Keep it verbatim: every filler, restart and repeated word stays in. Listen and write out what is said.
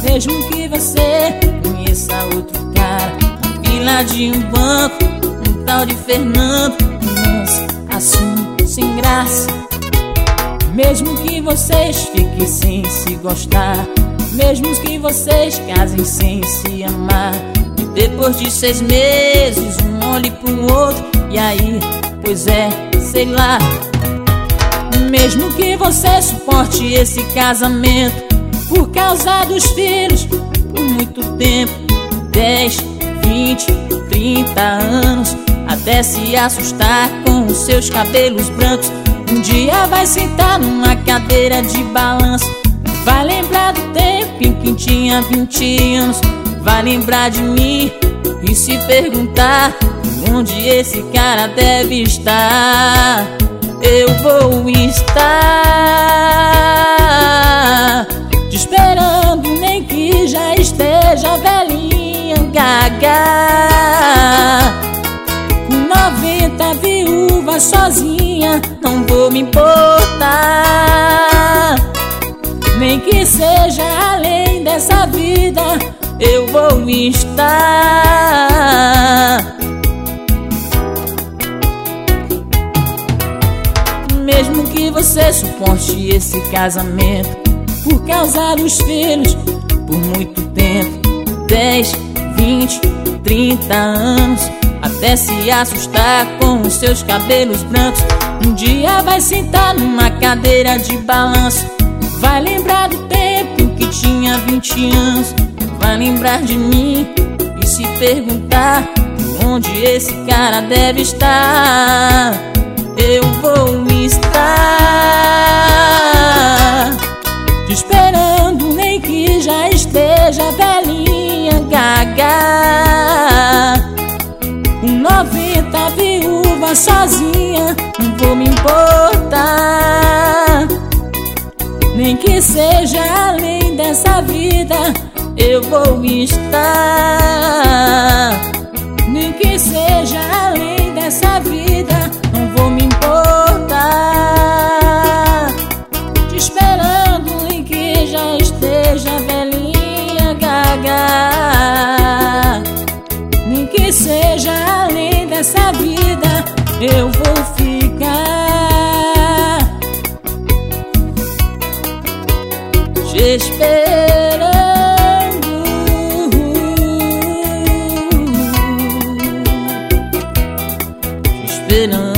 Mesmo que você conheça outro cara na fila de um banco, um tal de Fernando, um assunto sem graça. Mesmo que vocês fiquem sem se gostar, mesmo que vocês casem sem se amar, e depois de seis meses um olhe pro outro, e aí, pois é, sei lá. Mesmo que você suporte esse casamento por causa dos filhos por muito tempo, dez, vinte, trinta anos, até se assustar com os seus cabelos brancos. Um dia vai sentar numa cadeira de balanço, vai lembrar do tempo em que tinha vinte anos, vai lembrar de mim e se perguntar onde esse cara deve estar. Eu vou estar te esperando, nem que já esteja velhinha, gaga, com noventa viúvas sozinha, não vou me importar. Nem que seja além dessa vida, eu vou estar. Mesmo que você suporte esse casamento por causa dos filhos por muito tempo, dez, vinte, trinta anos, até se assustar com os seus cabelos brancos. Um dia vai sentar numa cadeira de balanço, vai lembrar do tempo em que tinha vinte anos, vai lembrar de mim e se perguntar onde esse cara deve estar. Eu vou estar te esperando, nem que já esteja velhinha, gaga, com noventa viúvas sozinha, não vou me importar. Nem que seja além dessa vida, eu vou estar. Nem que seja além dessa vida, não vou me importar. Te esperando, nem que já esteja velhinha, gaga, nem que seja além dessa vida, eu vou ficar te esperando, te esperando.